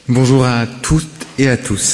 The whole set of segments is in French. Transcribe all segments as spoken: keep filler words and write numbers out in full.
Bonjour à toutes et à tous.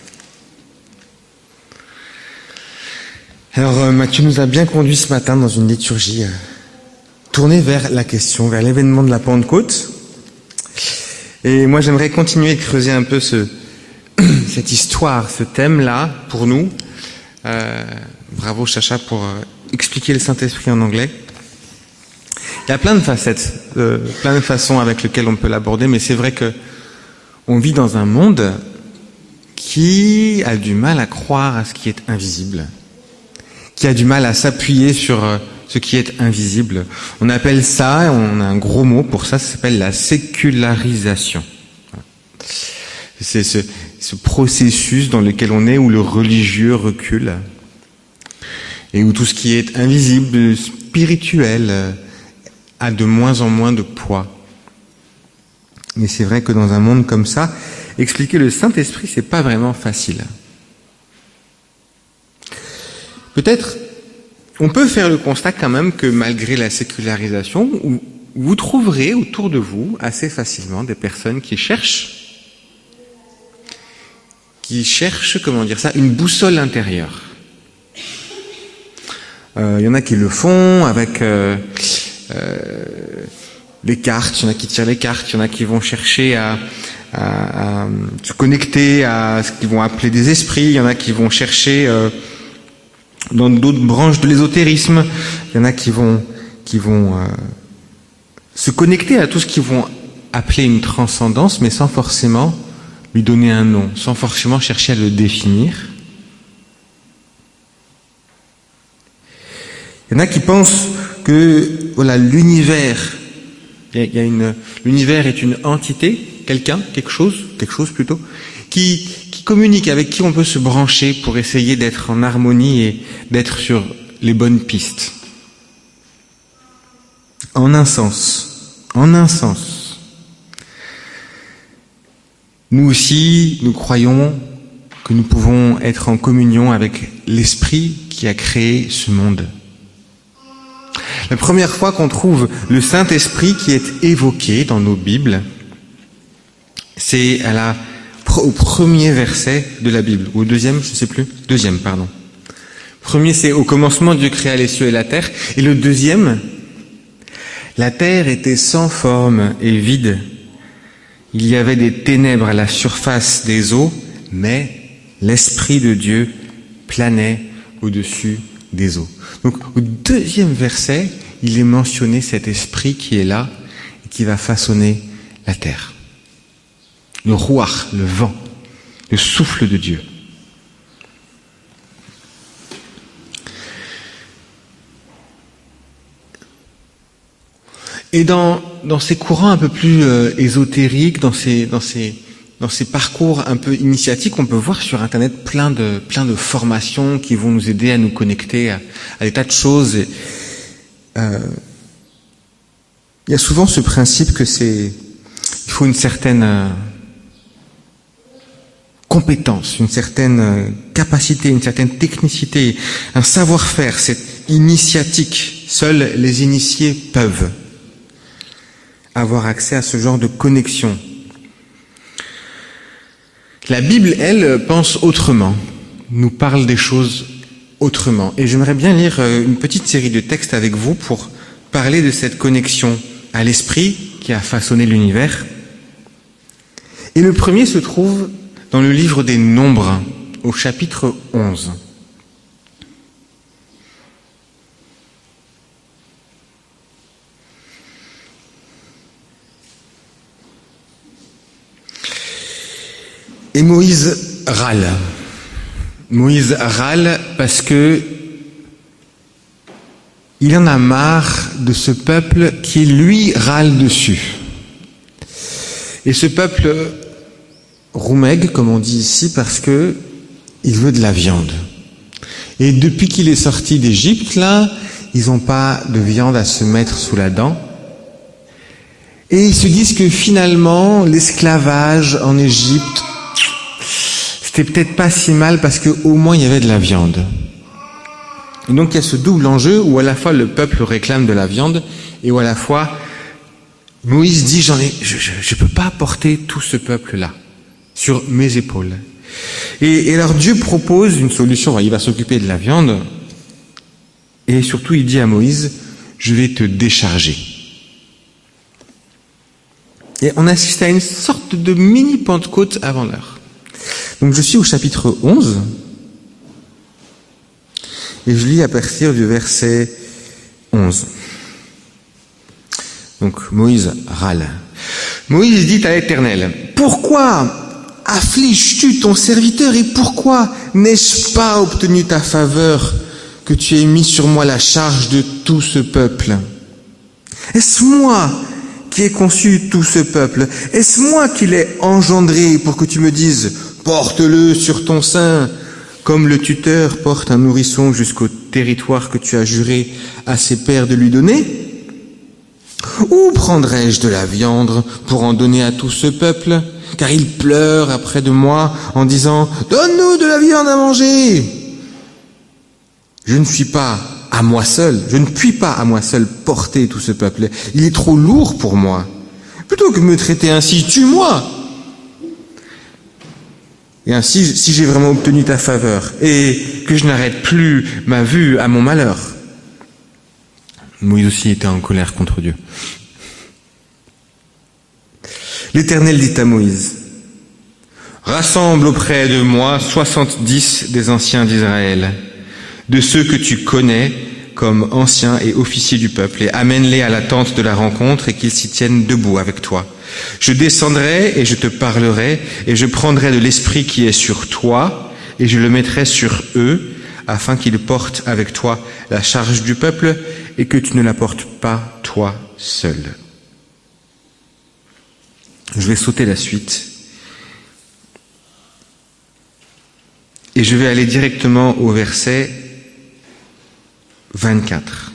Alors euh, Mathieu nous a bien conduit ce matin dans une liturgie euh, tournée vers la question, vers l'événement de la Pentecôte. Et moi j'aimerais continuer de creuser un peu ce, cette histoire, ce thème-là pour nous. Euh, bravo Chacha pour euh, expliquer le Saint-Esprit en anglais. Il y a plein de facettes, euh, plein de façons avec lesquelles on peut l'aborder, mais c'est vrai que on vit dans un monde qui a du mal à croire à ce qui est invisible, qui a du mal à s'appuyer sur ce qui est invisible. On appelle ça, on a un gros mot pour ça, ça s'appelle la sécularisation. C'est ce, ce processus dans lequel on est, où le religieux recule, et où tout ce qui est invisible, spirituel, a de moins en moins de poids. Mais c'est vrai que dans un monde comme ça, expliquer le Saint-Esprit, c'est pas vraiment facile. Peut-être, on peut faire le constat quand même que malgré la sécularisation, vous trouverez autour de vous assez facilement des personnes qui cherchent, qui cherchent, comment dire ça, une boussole intérieure. Euh, il y en a qui le font avec euh, euh, les cartes, il y en a qui tirent les cartes, il y en a qui vont chercher à, à, à se connecter à ce qu'ils vont appeler des esprits, il y en a qui vont chercher euh, dans d'autres branches de l'ésotérisme, il y en a qui vont, qui vont euh, se connecter à tout ce qu'ils vont appeler une transcendance, mais sans forcément lui donner un nom, sans forcément chercher à le définir. Il y en a qui pensent que voilà, l'univers Il y a une, l'univers est une entité, quelqu'un, quelque chose, quelque chose plutôt, qui, qui communique, avec qui on peut se brancher pour essayer d'être en harmonie et d'être sur les bonnes pistes. En un sens, en un sens. Nous aussi, nous croyons que nous pouvons être en communion avec l'Esprit qui a créé ce monde. La première fois qu'on trouve le Saint-Esprit qui est évoqué dans nos Bibles, c'est à la, au premier verset de la Bible, ou au deuxième, je ne sais plus, deuxième, pardon. Premier, c'est au commencement Dieu créa les cieux et la terre, et le deuxième, la terre était sans forme et vide. Il y avait des ténèbres à la surface des eaux, mais l'Esprit de Dieu planait au-dessus des eaux. Donc au deuxième verset, il est mentionné cet esprit qui est là et qui va façonner la terre. Le rouach, le vent, le souffle de Dieu. Et dans, dans ces courants un peu plus euh, ésotériques, dans ces, dans ces Dans ces parcours un peu initiatiques, on peut voir sur Internet plein de, plein de formations qui vont nous aider à nous connecter à, à des tas de choses. Et, euh, il y a souvent ce principe que c'est, il faut une certaine euh, compétence, une certaine euh, capacité, une certaine technicité, un savoir-faire. C'est initiatique. Seuls les initiés peuvent avoir accès à ce genre de connexion. La Bible, elle, pense autrement, nous parle des choses autrement. Et j'aimerais bien lire une petite série de textes avec vous pour parler de cette connexion à l'Esprit qui a façonné l'univers. Et le premier se trouve dans le livre des Nombres, au chapitre onze. Et Moïse râle. Moïse râle parce que il en a marre de ce peuple qui lui râle dessus. Et ce peuple roumègue, comme on dit ici, parce que il veut de la viande. Et depuis qu'il est sorti d'Égypte, là, ils n'ont pas de viande à se mettre sous la dent. Et ils se disent que finalement, l'esclavage en Égypte, c'était peut-être pas si mal parce qu'au moins il y avait de la viande. Et donc il y a ce double enjeu où à la fois le peuple réclame de la viande et où à la fois Moïse dit j'en ai, je, je, je peux pas porter tout ce peuple-là. sur mes épaules. Et, et alors Dieu propose une solution. Il va s'occuper de la viande. Et surtout, il dit à Moïse, je vais te décharger. Et on assiste à une sorte de mini-Pentecôte avant l'heure. Donc je suis au chapitre onze. Et je lis à partir du verset onze. Donc Moïse râle. Moïse dit à l'Éternel, « Pourquoi affliges-tu ton serviteur et pourquoi n'ai-je pas obtenu ta faveur que tu aies mis sur moi la charge de tout ce peuple? Est-ce moi qui ai conçu tout ce peuple? Est-ce moi qui l'ai engendré pour que tu me dises, porte-le sur ton sein, comme le tuteur porte un nourrisson jusqu'au territoire que tu as juré à ses pères de lui donner? Où prendrais-je de la viande pour en donner à tout ce peuple? Car ils pleurent après de moi en disant, donne-nous de la viande à manger. Je ne suis pas à moi seul, je ne puis pas à moi seul porter tout ce peuple. Il est trop lourd pour moi. Plutôt que de me traiter ainsi, tue-moi. Et ainsi, si j'ai vraiment obtenu ta faveur et que je n'arrête plus ma vue à mon malheur. Moïse aussi était en colère contre Dieu. L'Éternel dit à Moïse, rassemble auprès de moi soixante-dix des anciens d'Israël, de ceux que tu connais comme anciens et officiers du peuple, et amène-les à la tente de la rencontre et qu'ils s'y tiennent debout avec toi. Je descendrai et je te parlerai, et je prendrai de l'esprit qui est sur toi, et je le mettrai sur eux, afin qu'ils portent avec toi la charge du peuple, et que tu ne la portes pas toi seul. Je vais sauter la suite. Et je vais aller directement au verset vingt-quatre.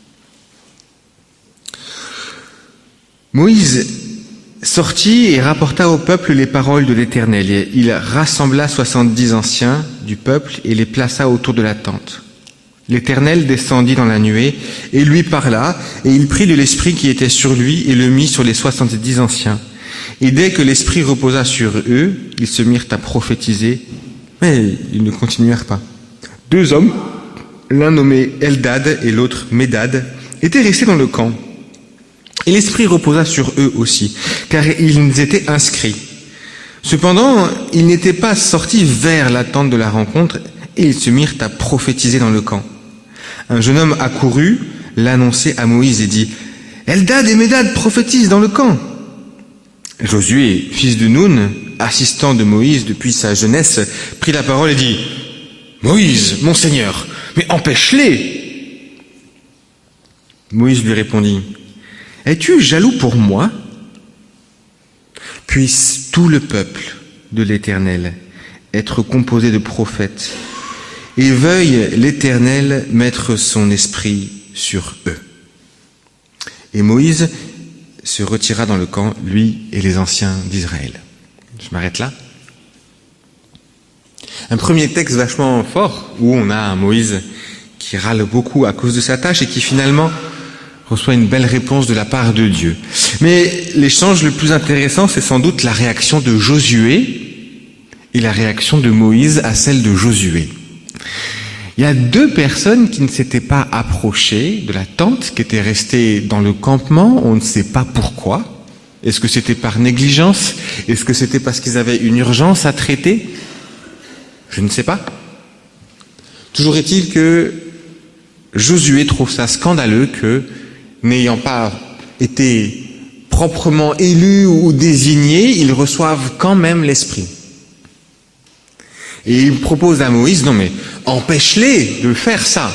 Moïse sortit et rapporta au peuple les paroles de l'Éternel. Et il rassembla soixante-dix anciens du peuple et les plaça autour de la tente. L'Éternel descendit dans la nuée et lui parla, et il prit de l'esprit qui était sur lui et le mit sur les soixante-dix anciens. Et dès que l'esprit reposa sur eux, ils se mirent à prophétiser, mais ils ne continuèrent pas. Deux hommes, l'un nommé Eldad et l'autre Médad, étaient restés dans le camp. Et l'esprit reposa sur eux aussi, car ils étaient inscrits. Cependant, ils n'étaient pas sortis vers la tente de la rencontre, et ils se mirent à prophétiser dans le camp. Un jeune homme accourut, l'annonçait à Moïse et dit, « Eldad et Médad prophétisent dans le camp. » Josué, fils de Nun, assistant de Moïse depuis sa jeunesse, prit la parole et dit, « Moïse, mon Seigneur, mais empêche-les !» Moïse lui répondit, « Es-tu jaloux pour moi? Puisse tout le peuple de l'Éternel être composé de prophètes, et veuille l'Éternel mettre son esprit sur eux. » Et Moïse se retira dans le camp, lui et les anciens d'Israël. Je m'arrête là. Un premier texte vachement fort, où on a un Moïse qui râle beaucoup à cause de sa tâche et qui finalement reçoit une belle réponse de la part de Dieu. Mais l'échange le plus intéressant, c'est sans doute la réaction de Josué et la réaction de Moïse à celle de Josué. Il y a deux personnes qui ne s'étaient pas approchées de la tente, qui étaient restées dans le campement, on ne sait pas pourquoi. Est-ce que c'était par négligence? Est-ce que c'était parce qu'ils avaient une urgence à traiter? Je ne sais pas. Toujours est-il que Josué trouve ça scandaleux que, n'ayant pas été proprement élus ou désignés, ils reçoivent quand même l'Esprit. Et il propose à Moïse, non mais empêche-les de faire ça.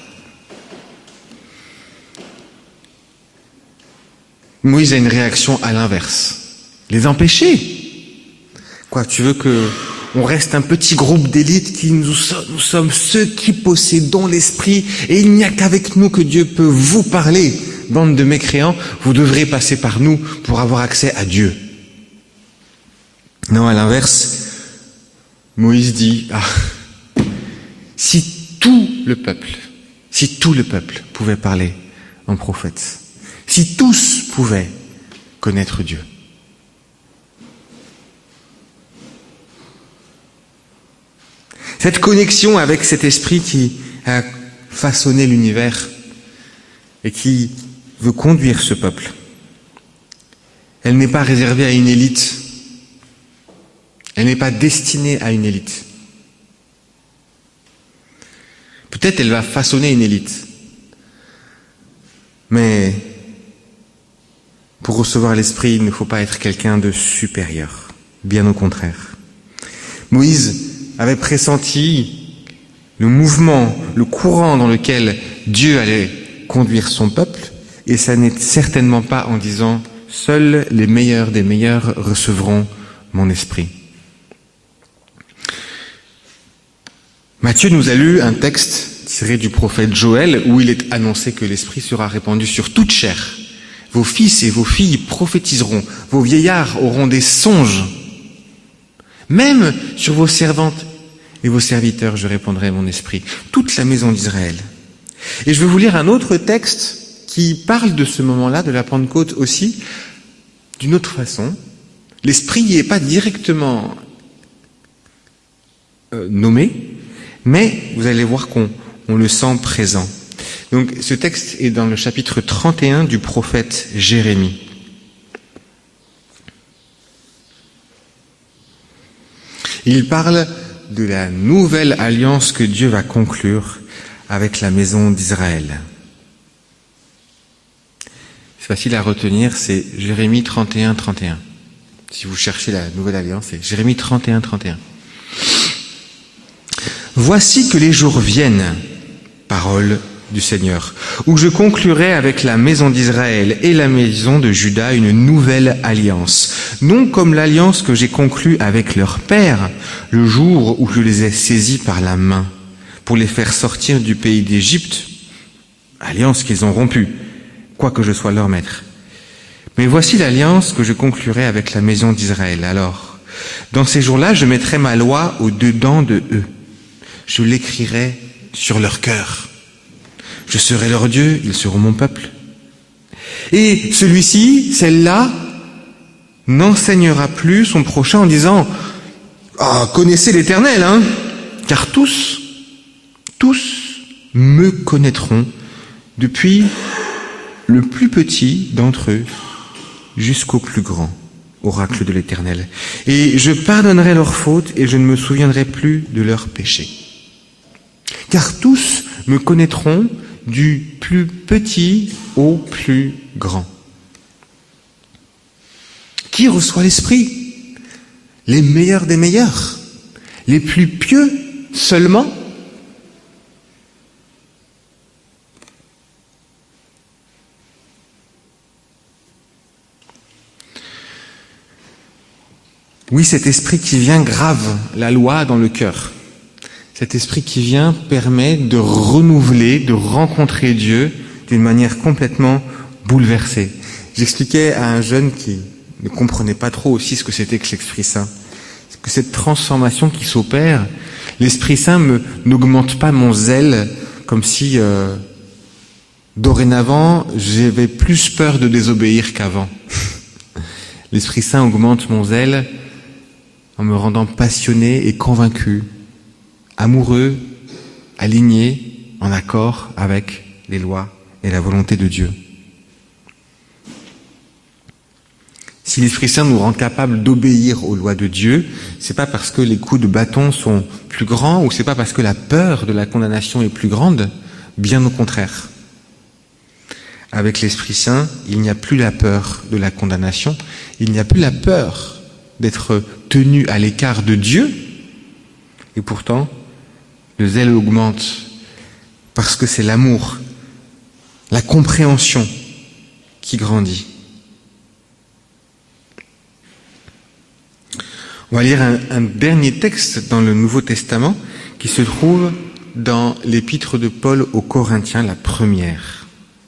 Moïse a une réaction à l'inverse. Les empêcher. Quoi, tu veux que on reste un petit groupe d'élite qui nous sommes, nous sommes ceux qui possédons l'Esprit et il n'y a qu'avec nous que Dieu peut vous parler. Bande de mécréants, vous devrez passer par nous pour avoir accès à Dieu. Non, à l'inverse, Moïse dit, ah, si tout le peuple, si tout le peuple pouvait parler en prophète, si tous pouvaient connaître Dieu. Cette connexion avec cet esprit qui a façonné l'univers et qui veut conduire ce peuple. Elle n'est pas réservée à une élite. Elle n'est pas destinée à une élite. Peut-être elle va façonner une élite. Mais pour recevoir l'esprit, il ne faut pas être quelqu'un de supérieur. Bien au contraire. Moïse avait pressenti le mouvement, le courant dans lequel Dieu allait conduire son peuple, et ça n'est certainement pas en disant « Seuls les meilleurs des meilleurs recevront mon esprit ». Matthieu nous a lu un texte tiré du prophète Joël où il est annoncé que l'esprit sera répandu sur toute chair. Vos fils et vos filles prophétiseront, vos vieillards auront des songes. Même sur vos servantes et vos serviteurs, je répandrai mon esprit. Toute la maison d'Israël. Et je vais vous lire un autre texte qui parle de ce moment-là, de la Pentecôte aussi, d'une autre façon. L'esprit n'y est pas directement euh, nommé, mais vous allez voir qu'on on le sent présent. Donc ce texte est dans le chapitre trente et un du prophète Jérémie. Il parle de la nouvelle alliance que Dieu va conclure avec la maison d'Israël. C'est facile à retenir, c'est Jérémie trente et un, trente et un. Si vous cherchez la nouvelle alliance, c'est Jérémie trente et un, trente et un. Voici que les jours viennent, parole du Seigneur, où je conclurai avec la maison d'Israël et la maison de Juda une nouvelle alliance, non comme l'alliance que j'ai conclue avec leur père le jour où je les ai saisis par la main pour les faire sortir du pays d'Égypte, alliance qu'ils ont rompue, quoique je sois leur maître. Mais voici l'alliance que je conclurai avec la maison d'Israël. Alors, dans ces jours-là, je mettrai ma loi au-dedans de eux. Je l'écrirai sur leur cœur. Je serai leur Dieu, ils seront mon peuple. Et celui-ci, celle-là, n'enseignera plus son prochain en disant « Ah, connaissez l'Éternel, hein !» Car tous, tous me connaîtront, depuis le plus petit d'entre eux jusqu'au plus grand, oracle de l'Éternel. Et je pardonnerai leurs fautes et je ne me souviendrai plus de leurs péchés. Car tous me connaîtront du plus petit au plus grand. Qui reçoit l'Esprit? Les meilleurs des meilleurs, les plus pieux seulement? Oui, cet esprit qui vient grave la loi dans le cœur. Cet esprit qui vient permet de renouveler, de rencontrer Dieu d'une manière complètement bouleversée. J'expliquais à un jeune qui ne comprenait pas trop aussi ce que c'était que l'Esprit Saint. Que cette transformation qui s'opère, l'Esprit Saint me, n'augmente pas mon zèle comme si euh, dorénavant j'avais plus peur de désobéir qu'avant. L'Esprit Saint augmente mon zèle en me rendant passionné et convaincu, amoureux, aligné, en accord avec les lois et la volonté de Dieu. Si l'Esprit Saint nous rend capables d'obéir aux lois de Dieu, c'est pas parce que les coups de bâton sont plus grands ou c'est pas parce que la peur de la condamnation est plus grande, bien au contraire. Avec l'Esprit Saint, il n'y a plus la peur de la condamnation, il n'y a plus la peur d'être tenu à l'écart de Dieu, et pourtant, le zèle augmente parce que c'est l'amour, la compréhension qui grandit. On va lire un, un dernier texte dans le Nouveau Testament qui se trouve dans l'épître de Paul aux Corinthiens, la première.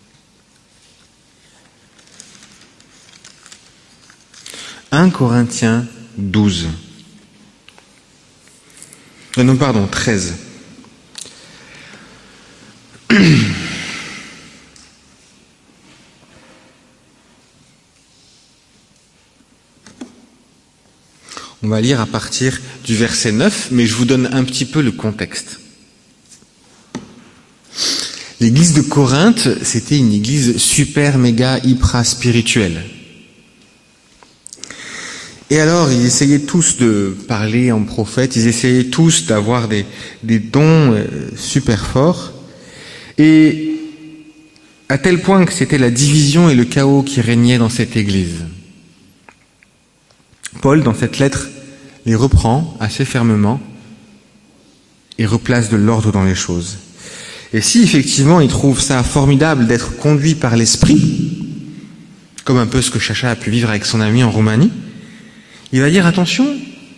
un Corinthiens douze. Euh, non, pardon, treize. On va lire à partir du verset neuf, mais je vous donne un petit peu le contexte. L'église de Corinthe, c'était une église super, méga, hyper spirituelle. Et alors, ils essayaient tous de parler en prophète, ils essayaient tous d'avoir des, des dons euh, super forts. Et à tel point que c'était la division et le chaos qui régnaient dans cette église. Paul, dans cette lettre, les reprend assez fermement et replace de l'ordre dans les choses. Et si effectivement il trouve ça formidable d'être conduit par l'esprit, comme un peu ce que Chacha a pu vivre avec son ami en Roumanie, il va dire attention,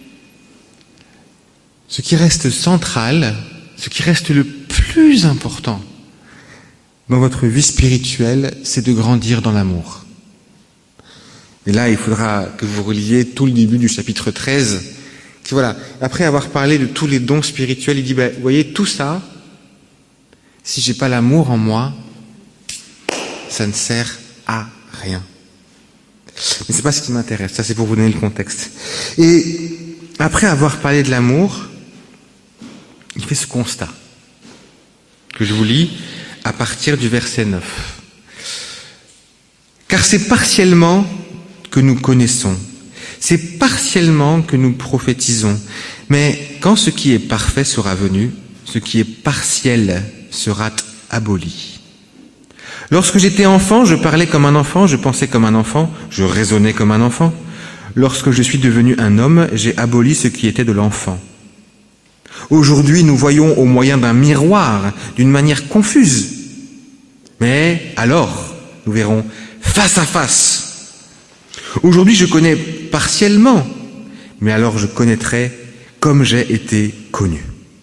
ce qui reste central, ce qui reste le plus important dans votre vie spirituelle, c'est de grandir dans l'amour. Et là, il faudra que vous reliez tout le début du chapitre treize, qui voilà, après avoir parlé de tous les dons spirituels, il dit, ben, vous voyez, tout ça, si j'ai pas l'amour en moi, ça ne sert à rien. Mais c'est pas ce qui m'intéresse, ça c'est pour vous donner le contexte. Et après avoir parlé de l'amour, il fait ce constat, que je vous lis à partir du verset neuf. Car c'est partiellement que nous connaissons, c'est partiellement que nous prophétisons, mais quand ce qui est parfait sera venu, ce qui est partiel sera aboli. Lorsque j'étais enfant, je parlais comme un enfant, je pensais comme un enfant, je raisonnais comme un enfant. Lorsque je suis devenu un homme, j'ai aboli ce qui était de l'enfant. Aujourd'hui, nous voyons au moyen d'un miroir, d'une manière confuse. Mais alors, nous verrons face à face. Aujourd'hui, je connais partiellement, mais alors je connaîtrai comme j'ai été connu.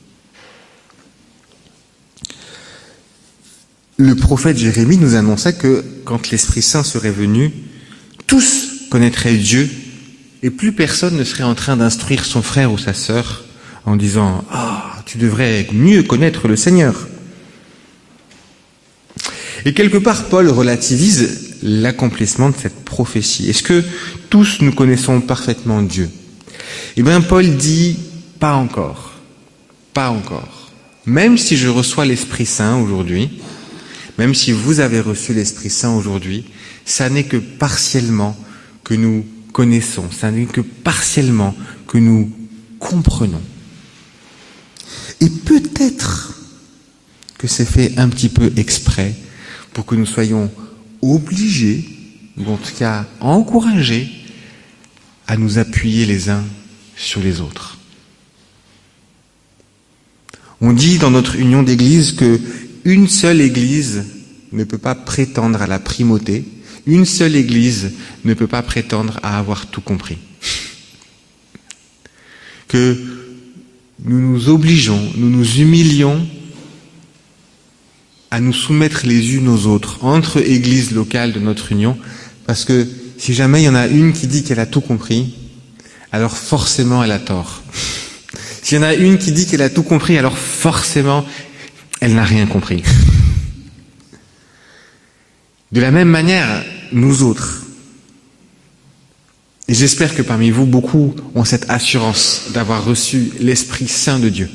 Le prophète Jérémie nous annonçait que quand l'Esprit Saint serait venu, tous connaîtraient Dieu et plus personne ne serait en train d'instruire son frère ou sa sœur en disant « Ah, tu devrais mieux connaître le Seigneur ». Et quelque part, Paul relativise l'accomplissement de cette prophétie. Est-ce que tous nous connaissons parfaitement Dieu ? Eh bien, Paul dit « Pas encore, pas encore. Même si je reçois l'Esprit Saint aujourd'hui, même si vous avez reçu l'Esprit Saint aujourd'hui, ça n'est que partiellement que nous connaissons, ça n'est que partiellement que nous comprenons. Et peut-être que c'est fait un petit peu exprès pour que nous soyons obligés, ou en tout cas encouragés, à nous appuyer les uns sur les autres. On dit dans notre union d'église que une seule église ne peut pas prétendre à la primauté, une seule église ne peut pas prétendre à avoir tout compris. Que nous nous obligeons, nous nous humilions à nous soumettre les unes aux autres, entre églises locales de notre union, parce que si jamais il y en a une qui dit qu'elle a tout compris, alors forcément elle a tort. S'il y en a une qui dit qu'elle a tout compris, alors forcément elle n'a rien compris. De la même manière, nous autres, et j'espère que parmi vous, beaucoup ont cette assurance d'avoir reçu l'Esprit Saint de Dieu.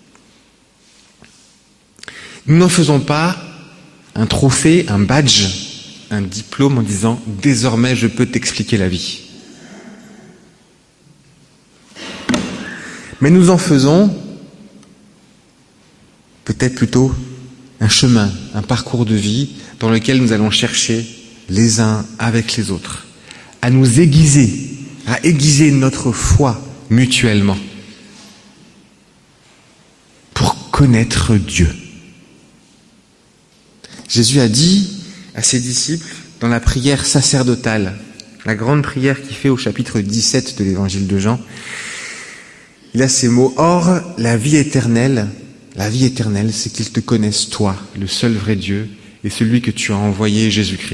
Nous n'en faisons pas un trophée, un badge, un diplôme en disant « désormais je peux t'expliquer la vie ». Mais nous en faisons peut-être plutôt un chemin, un parcours de vie dans lequel nous allons chercher les uns avec les autres, à nous aiguiser, à aiguiser notre foi mutuellement pour connaître Dieu. Jésus a dit à ses disciples dans la prière sacerdotale, la grande prière qu'il fait au chapitre dix-sept de l'évangile de Jean, il a ces mots « Or, la vie éternelle, la vie éternelle, c'est qu'ils te connaissent toi, le seul vrai Dieu, et celui que tu as envoyé, Jésus-Christ. »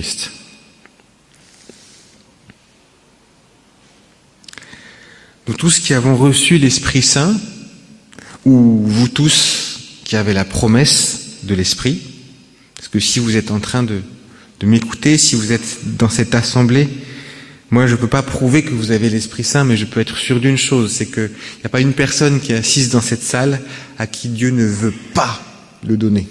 Nous tous qui avons reçu l'Esprit Saint, ou vous tous qui avez la promesse de l'Esprit, parce que si vous êtes en train de, de m'écouter, si vous êtes dans cette assemblée, Moi, je ne peux pas prouver que vous avez l'Esprit Saint, mais je peux être sûr d'une chose, c'est qu'il n'y a pas une personne qui est assise dans cette salle à qui Dieu ne veut pas le donner.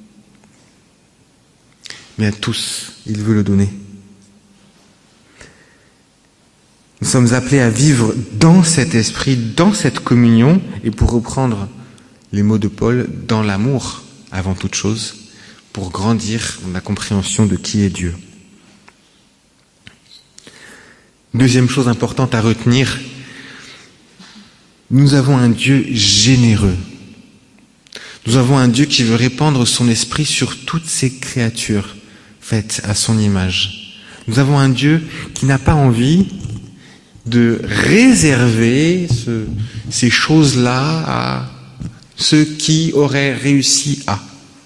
Mais à tous, il veut le donner. Nous sommes appelés à vivre dans cet esprit, dans cette communion, et pour reprendre les mots de Paul, dans l'amour avant toute chose, pour grandir dans la compréhension de qui est Dieu. Deuxième chose importante à retenir, nous avons un Dieu généreux. Nous avons un Dieu qui veut répandre son esprit sur toutes ses créatures faites à son image. Nous avons un Dieu qui n'a pas envie de réserver ce, ces choses-là à ceux qui auraient réussi à.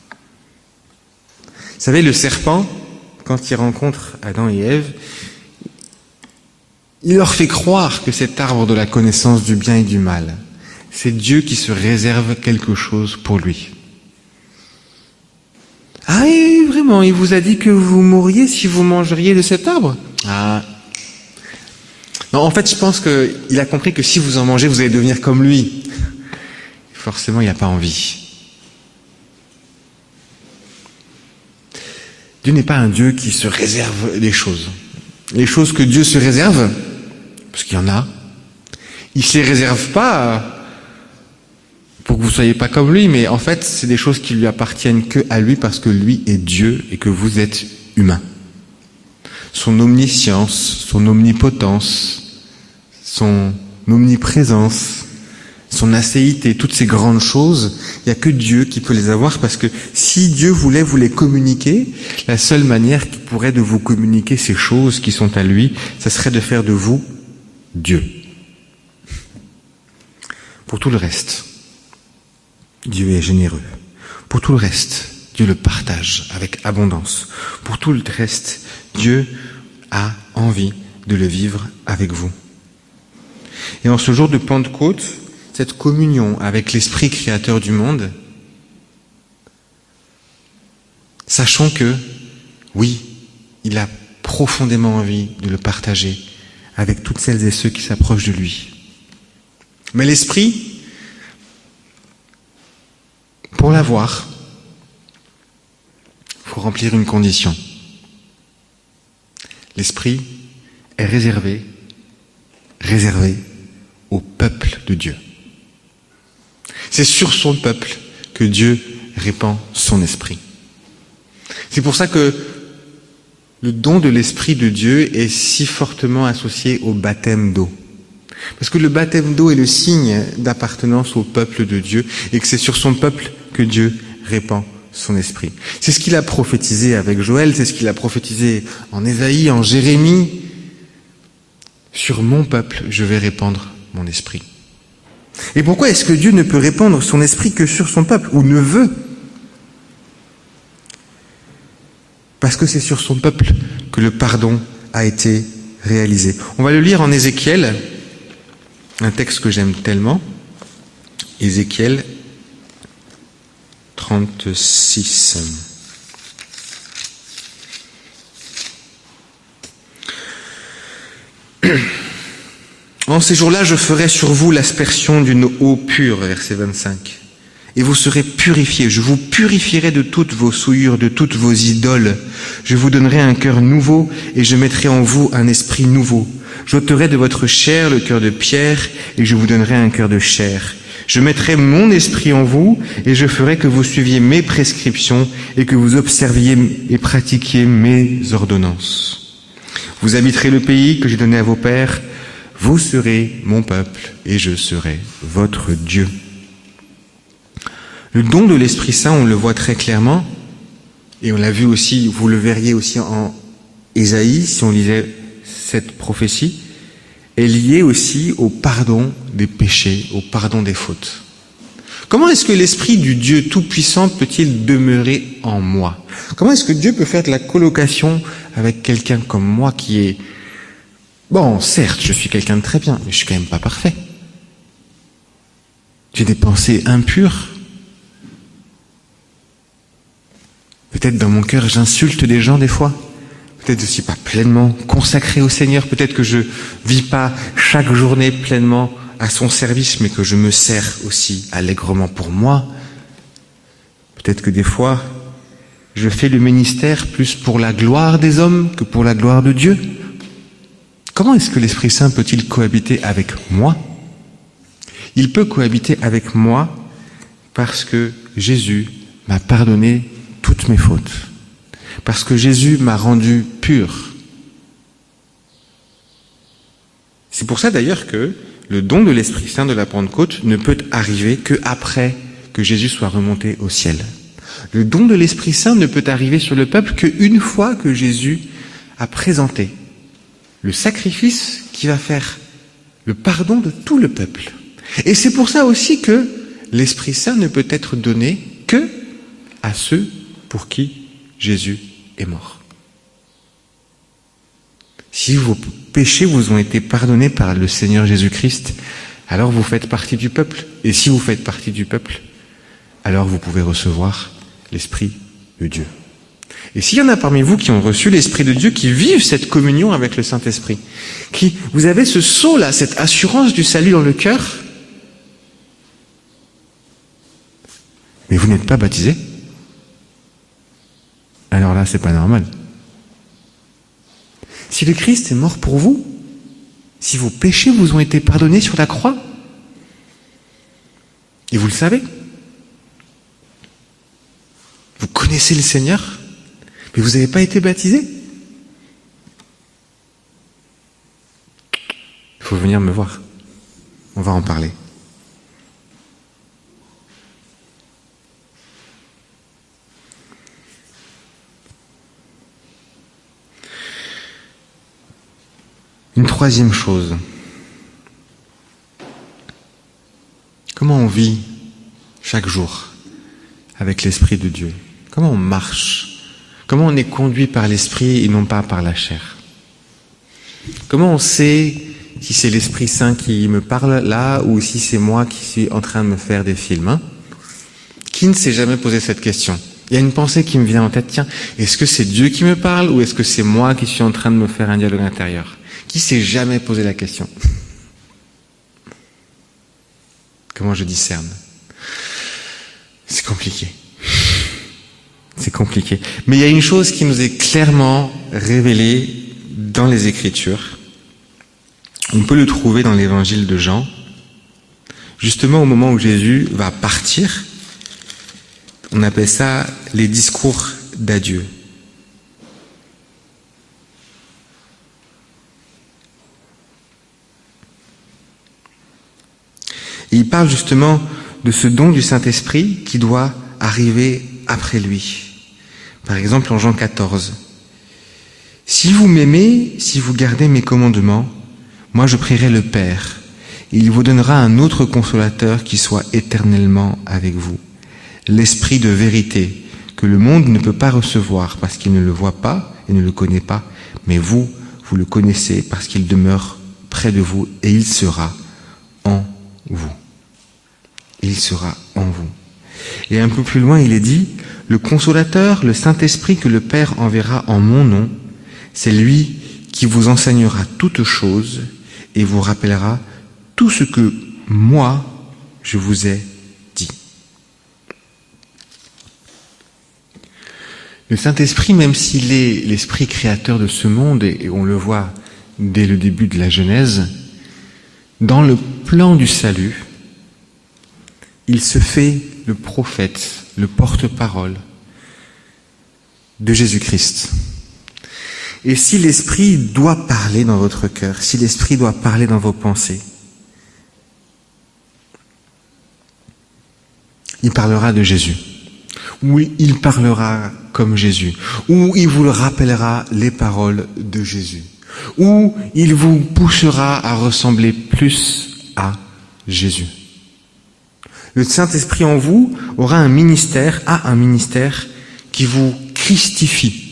Vous savez, le serpent, quand il rencontre Adam et Ève, il leur fait croire que cet arbre de la connaissance du bien et du mal, c'est Dieu qui se réserve quelque chose pour lui. Ah, et vraiment, il vous a dit que vous mourriez si vous mangeriez de cet arbre? Ah. Non, en fait, je pense qu'il a compris que si vous en mangez, vous allez devenir comme lui. Forcément, il n'a pas envie. Dieu n'est pas un Dieu qui se réserve les choses. Les choses que Dieu se réserve, parce qu'il y en a, il ne se les réserve pas pour que vous ne soyez pas comme lui, mais en fait, c'est des choses qui lui appartiennent que à lui parce que lui est Dieu et que vous êtes humain. Son omniscience, son omnipotence, son omniprésence, son acéité, toutes ces grandes choses, il n'y a que Dieu qui peut les avoir, parce que si Dieu voulait vous les communiquer, la seule manière qu'il pourrait de vous communiquer ces choses qui sont à lui, ça serait de faire de vous Dieu. Pour tout le reste, Dieu est généreux. Pour tout le reste, Dieu le partage avec abondance. Pour tout le reste, Dieu a envie de le vivre avec vous. Et en ce jour de Pentecôte, cette communion avec l'Esprit créateur du monde, sachons que, oui, il a profondément envie de le partager avec toutes celles et ceux qui s'approchent de lui. Mais l'Esprit, pour l'avoir, il faut remplir une condition. L'Esprit est réservé, réservé au peuple de Dieu. C'est sur son peuple que Dieu répand son esprit. C'est pour ça que le don de l'Esprit de Dieu est si fortement associé au baptême d'eau. Parce que le baptême d'eau est le signe d'appartenance au peuple de Dieu et que c'est sur son peuple que Dieu répand son esprit. C'est ce qu'il a prophétisé avec Joël, c'est ce qu'il a prophétisé en Ésaïe, en Jérémie. Sur mon peuple, je vais répandre mon esprit. Et pourquoi est-ce que Dieu ne peut répandre son esprit que sur son peuple, ou ne veut? Parce que c'est sur son peuple que le pardon a été réalisé. On va le lire en Ézéchiel, un texte que j'aime tellement. Ézéchiel trente-six. En ces jours-là, je ferai sur vous l'aspersion d'une eau pure, verset vingt-cinq. Et vous serez purifiés. Je vous purifierai de toutes vos souillures, de toutes vos idoles. Je vous donnerai un cœur nouveau et je mettrai en vous un esprit nouveau. J'ôterai de votre chair le cœur de pierre et je vous donnerai un cœur de chair. Je mettrai mon esprit en vous et je ferai que vous suiviez mes prescriptions et que vous observiez et pratiquiez mes ordonnances. Vous habiterez le pays que j'ai donné à vos pères. Vous serez mon peuple et je serai votre Dieu. Le don de l'Esprit Saint, on le voit très clairement, et on l'a vu aussi, vous le verriez aussi en Ésaïe, si on lisait cette prophétie, est lié aussi au pardon des péchés, au pardon des fautes. Comment est-ce que l'Esprit du Dieu Tout-Puissant peut-il demeurer en moi? Comment est-ce que Dieu peut faire de la colocation avec quelqu'un comme moi qui est... Bon, certes, je suis quelqu'un de très bien, mais je suis quand même pas parfait. J'ai des pensées impures. Peut-être dans mon cœur, j'insulte des gens des fois. peut-être aussi pas pleinement consacré au Seigneur, peut-être que je vis pas chaque journée pleinement à son service, mais que je me sers aussi allègrement pour moi. Peut-être que des fois, je fais le ministère plus pour la gloire des hommes que pour la gloire de Dieu. Comment est-ce que l'Esprit Saint peut-il cohabiter avec moi? Il peut cohabiter avec moi parce que Jésus m'a pardonné toutes mes fautes. Parce que Jésus m'a rendu pur. C'est pour ça d'ailleurs que le don de l'Esprit Saint de la Pentecôte ne peut arriver qu'après que Jésus soit remonté au ciel. Le don de l'Esprit Saint ne peut arriver sur le peuple qu'une fois que Jésus a présenté le sacrifice qui va faire le pardon de tout le peuple. Et c'est pour ça aussi que l'Esprit Saint ne peut être donné que à ceux pour qui Jésus est mort. Si vos péchés vous ont été pardonnés par le Seigneur Jésus-Christ, alors vous faites partie du peuple. Et si vous faites partie du peuple, alors vous pouvez recevoir l'Esprit de Dieu. Et s'il y en a parmi vous qui ont reçu l'Esprit de Dieu, qui vivent cette communion avec le Saint-Esprit, qui vous avez ce sceau-là, cette assurance du salut dans le cœur, mais vous n'êtes pas baptisé, alors là, c'est pas normal. Si le Christ est mort pour vous, si vos péchés vous ont été pardonnés sur la croix, et vous le savez, vous connaissez le Seigneur, mais vous n'avez pas été baptisé, il faut venir me voir. On va en parler. Une troisième chose. Comment on vit chaque jour avec l'Esprit de Dieu? Comment on marche? Comment on est conduit par l'Esprit et non pas par la chair? Comment on sait si c'est l'Esprit Saint qui me parle là ou si c'est moi qui suis en train de me faire des films, hein? Qui ne s'est jamais posé cette question? Il y a une pensée qui me vient en tête, tiens, est-ce que c'est Dieu qui me parle ou est-ce que c'est moi qui suis en train de me faire un dialogue intérieur? Qui s'est jamais posé la question? Comment je discerne? C'est compliqué. C'est compliqué. Mais il y a une chose qui nous est clairement révélée dans les Écritures. On peut le trouver dans l'évangile de Jean. Justement au moment où Jésus va partir, on appelle ça les discours d'adieu. Et il parle justement de ce don du Saint-Esprit qui doit arriver après lui. Par exemple, en Jean quatorze. « Si vous m'aimez, si vous gardez mes commandements, moi je prierai le Père, et il vous donnera un autre consolateur qui soit éternellement avec vous, l'Esprit de vérité, que le monde ne peut pas recevoir parce qu'il ne le voit pas et ne le connaît pas, mais vous, vous le connaissez parce qu'il demeure près de vous et il sera en vous. Il sera en vous. » Et un peu plus loin, il est dit, « Le consolateur, le Saint-Esprit que le Père enverra en mon nom, c'est lui qui vous enseignera toutes choses et vous rappellera tout ce que moi, je vous ai dit. » Le Saint-Esprit, même s'il est l'Esprit créateur de ce monde, et on le voit dès le début de la Genèse, dans le plan du salut, il se fait le prophète, le porte-parole de Jésus-Christ. Et si l'Esprit doit parler dans votre cœur, si l'Esprit doit parler dans vos pensées, il parlera de Jésus, ou il parlera comme Jésus, ou il vous rappellera les paroles de Jésus, ou il vous poussera à ressembler plus à Jésus. Le Saint-Esprit en vous aura un ministère, a un ministère qui vous christifie.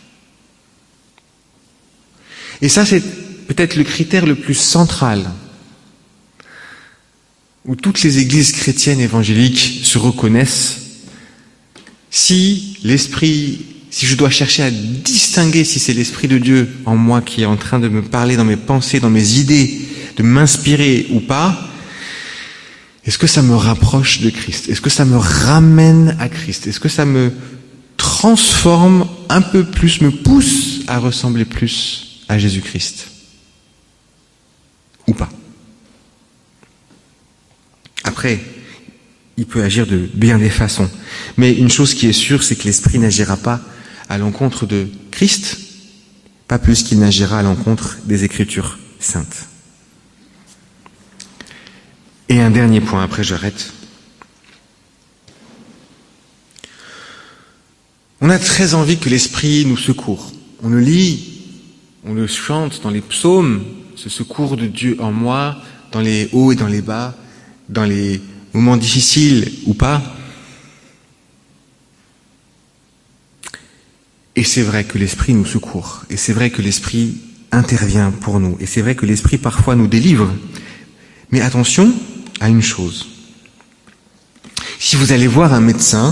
Et ça, c'est peut-être le critère le plus central, où toutes les églises chrétiennes évangéliques se reconnaissent. Si l'Esprit si je dois chercher à distinguer si c'est l'Esprit de Dieu en moi qui est en train de me parler dans mes pensées, dans mes idées, de m'inspirer ou pas, est-ce que ça me rapproche de Christ? Est-ce que ça me ramène à Christ? Est-ce que ça me transforme un peu plus, me pousse à ressembler plus à Jésus-Christ? Ou pas? Après, il peut agir de bien des façons. Mais une chose qui est sûre, c'est que l'Esprit n'agira pas à l'encontre de Christ, pas plus qu'il n'agira à l'encontre des Écritures saintes. Et un dernier point, après j'arrête. On a très envie que l'Esprit nous secourt. On le lit, on le chante dans les psaumes, ce secours de Dieu en moi, dans les hauts et dans les bas, dans les moments difficiles ou pas. Et c'est vrai que l'Esprit nous secourt, et c'est vrai que l'Esprit intervient pour nous, et c'est vrai que l'Esprit parfois nous délivre. Mais attention à une chose. Si vous allez voir un médecin,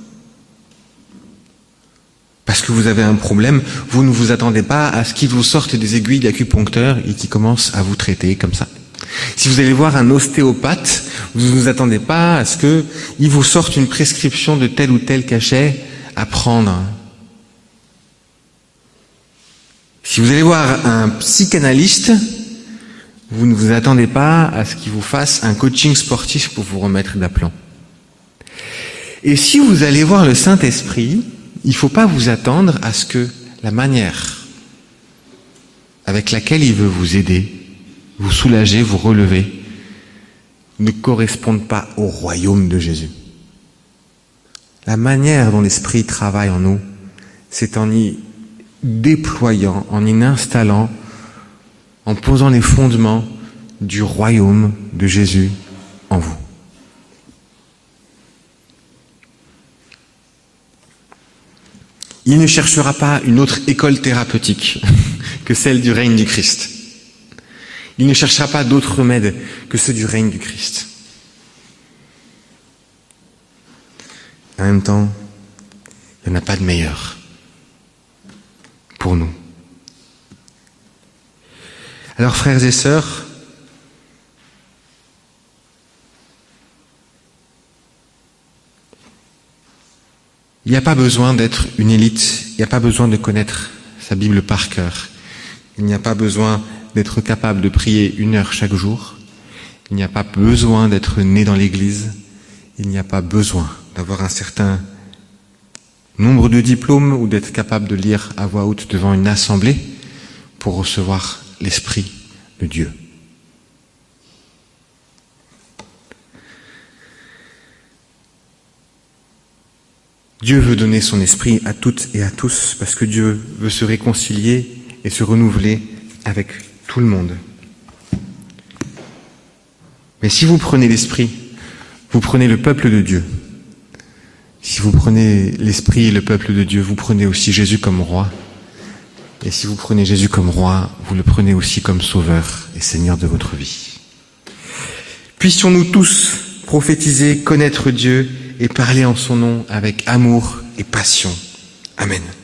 parce que vous avez un problème, vous ne vous attendez pas à ce qu'il vous sorte des aiguilles d'acupuncteur et qu'il commence à vous traiter comme ça. Si vous allez voir un ostéopathe, vous ne vous attendez pas à ce qu'il vous sorte une prescription de tel ou tel cachet à prendre. Si vous allez voir un psychanalyste, vous ne vous attendez pas à ce qu'il vous fasse un coaching sportif pour vous remettre d'aplomb. Et si vous allez voir le Saint-Esprit, il ne faut pas vous attendre à ce que la manière avec laquelle il veut vous aider, vous soulager, vous relever, ne corresponde pas au royaume de Jésus. La manière dont l'Esprit travaille en nous, c'est en y déployant, en y installant, en posant les fondements du royaume de Jésus en vous. Il ne cherchera pas une autre école thérapeutique que celle du règne du Christ. Il ne cherchera pas d'autres remèdes que ceux du règne du Christ. En même temps, il n'y en a pas de meilleur pour nous. Alors, frères et sœurs, il n'y a pas besoin d'être une élite, il n'y a pas besoin de connaître sa Bible par cœur, il n'y a pas besoin d'être capable de prier une heure chaque jour, il n'y a pas besoin d'être né dans l'Église, il n'y a pas besoin d'avoir un certain nombre de diplômes ou d'être capable de lire à voix haute devant une assemblée pour recevoir l'Esprit de Dieu. Dieu veut donner son esprit à toutes et à tous parce que Dieu veut se réconcilier et se renouveler avec tout le monde. Mais si vous prenez l'esprit, vous prenez le peuple de Dieu. Si vous prenez l'esprit et le peuple de Dieu, vous prenez aussi Jésus comme roi. Et si vous prenez Jésus comme roi, vous le prenez aussi comme sauveur et Seigneur de votre vie. Puissions-nous tous prophétiser, connaître Dieu et parler en son nom avec amour et passion. Amen.